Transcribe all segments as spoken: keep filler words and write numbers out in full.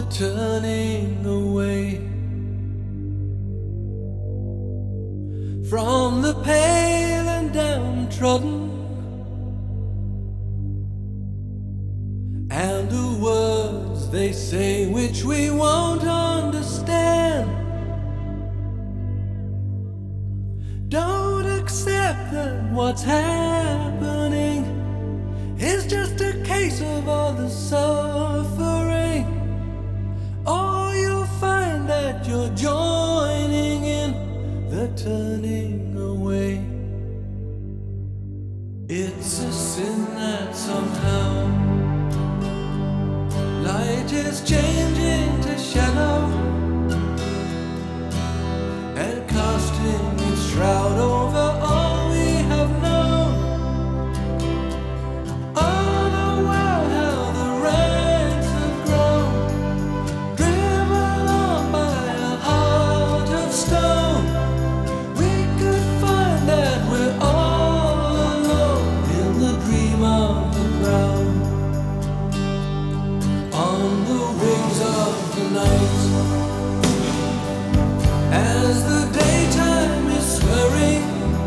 turning away from the pale and downtrodden, and the words they say which we won't understand. Don't accept that what's happening is just a case of all the suffering, or you'll find that you're joining in the turning away. It's a sin that somehow light is changing to shadow and casting its shroud over all we have known. Oh, the world, how the ranks have grown, driven on by a heart of stone. We could find that we're all alone in the dream of the crowd. On the wings of the night, as the daytime is swirling,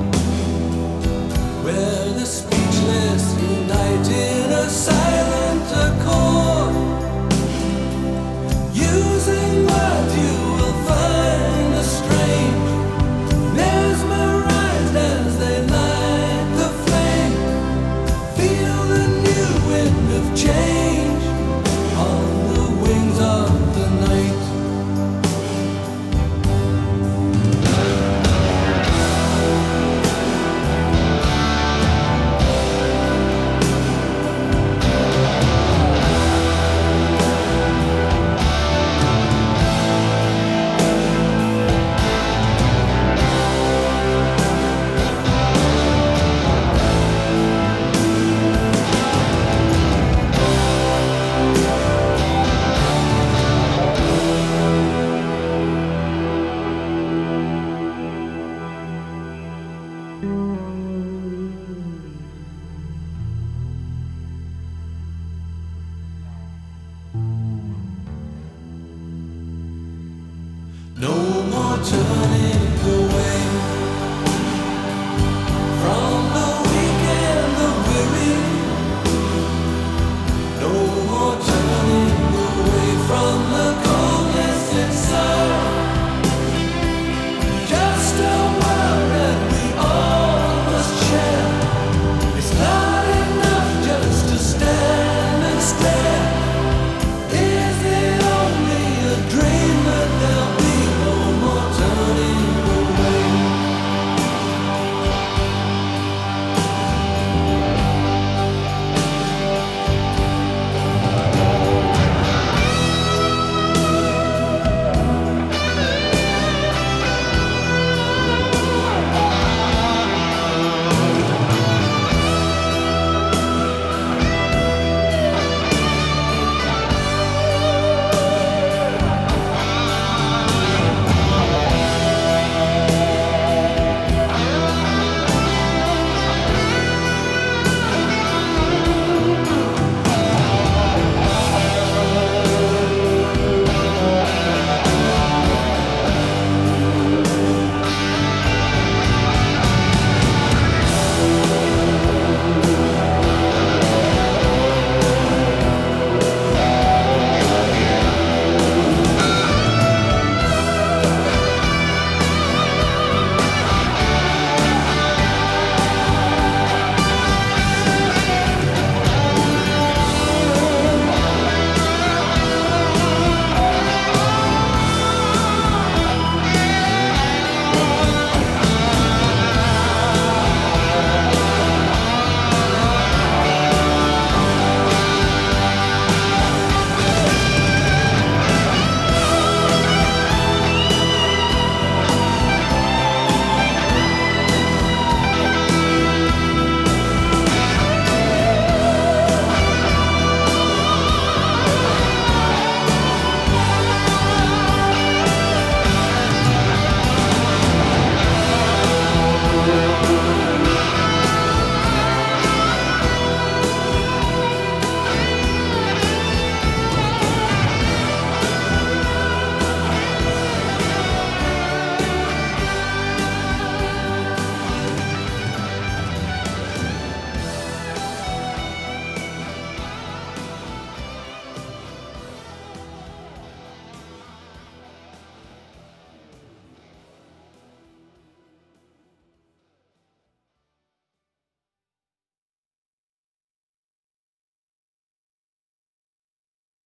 where the speechless unite in a silent accord, using words you will find a strange, mesmerized as they light the flame. Feel the new wind of change on the wings of the night. No more turning